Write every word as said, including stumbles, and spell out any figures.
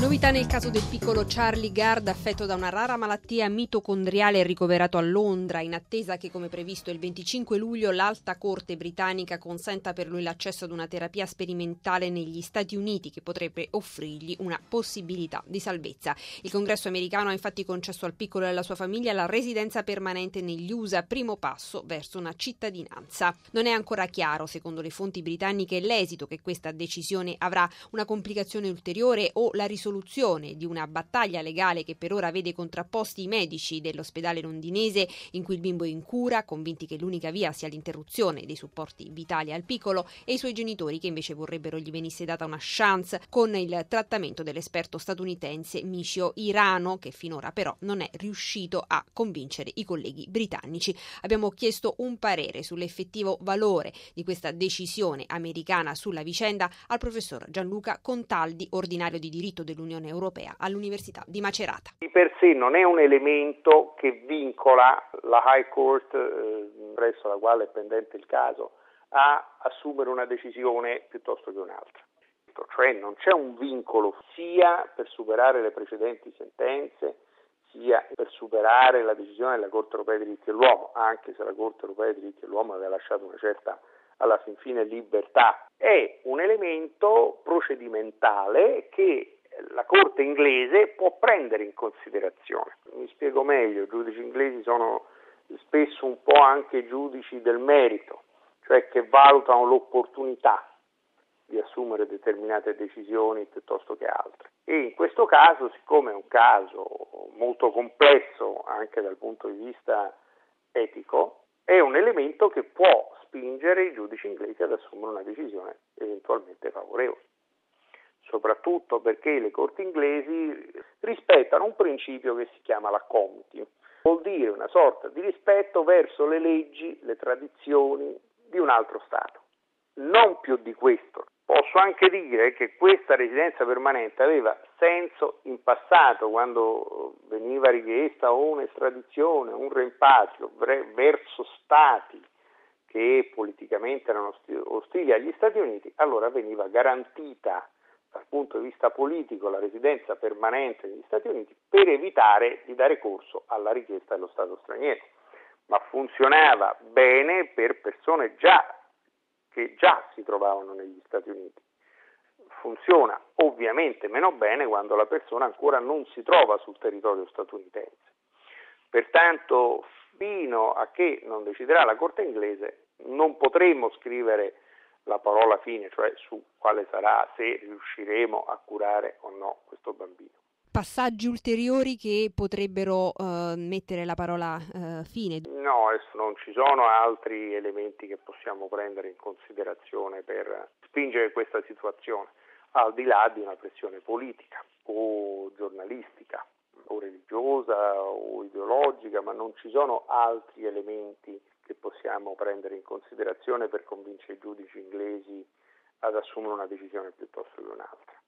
Novità nel caso del piccolo Charlie Gard, affetto da una rara malattia mitocondriale e ricoverato a Londra, in attesa che, come previsto il venticinque luglio, l'Alta Corte britannica consenta per lui l'accesso ad una terapia sperimentale negli Stati Uniti che potrebbe offrirgli una possibilità di salvezza. Il Congresso americano ha infatti concesso al piccolo e alla sua famiglia la residenza permanente negli U S A, primo passo verso una cittadinanza. Non è ancora chiaro, secondo le fonti britanniche, l'esito che questa decisione avrà, una complicazione ulteriore o la risoluzione di una battaglia legale che per ora vede contrapposti i medici dell'ospedale londinese in cui il bimbo è in cura, convinti che l'unica via sia l'interruzione dei supporti vitali al piccolo, e i suoi genitori che invece vorrebbero gli venisse data una chance con il trattamento dell'esperto statunitense Michio Hirano, che finora però non è riuscito a convincere i colleghi britannici. Abbiamo chiesto un parere sull'effettivo valore di questa decisione americana sulla vicenda al professor Gianluca Contaldi, ordinario di diritto dell'Unione Europea all'Università di Macerata. Di per sé non è un elemento che vincola la High Court, eh, presso la quale è pendente il caso, a assumere una decisione piuttosto che un'altra. Cioè non c'è un vincolo sia per superare le precedenti sentenze, sia per superare la decisione della Corte Europea dei diritti dell'uomo, anche se la Corte Europea dei diritti dell'uomo aveva lasciato una certa, alla fin fine, libertà. È un elemento procedimentale che la Corte inglese può prendere in considerazione. Mi spiego meglio: i giudici inglesi sono spesso un po' anche giudici del merito, cioè che valutano l'opportunità di assumere determinate decisioni piuttosto che altre. E in questo caso, siccome è un caso molto complesso anche dal punto di vista etico, è un elemento che può spingere i giudici inglesi ad assumere una decisione eventualmente favorevole. Soprattutto perché le corti inglesi rispettano un principio che si chiama la comity, vuol dire una sorta di rispetto verso le leggi, le tradizioni di un altro Stato. Non più di questo. Posso anche dire che questa residenza permanente aveva senso in passato, quando veniva richiesta un'estradizione, un rimpatrio verso Stati che politicamente erano ostili agli Stati Uniti. Allora veniva garantita dal punto di vista politico la residenza permanente negli Stati Uniti per evitare di dare corso alla richiesta dello Stato straniero. Ma funzionava bene per persone già che già si trovavano negli Stati Uniti. Funziona ovviamente meno bene quando la persona ancora non si trova sul territorio statunitense. Pertanto, fino a che non deciderà la Corte inglese, non potremo scrivere la parola fine, cioè su quale sarà, se riusciremo a curare o no questo bambino. Passaggi ulteriori che potrebbero uh, mettere la parola uh, fine? No, non ci sono altri elementi che possiamo prendere in considerazione per spingere questa situazione, al di là di una pressione politica o giornalistica o religiosa o ideologica, ma non ci sono altri elementi che possiamo prendere in considerazione per convincere i giudici inglesi ad assumere una decisione piuttosto che un'altra.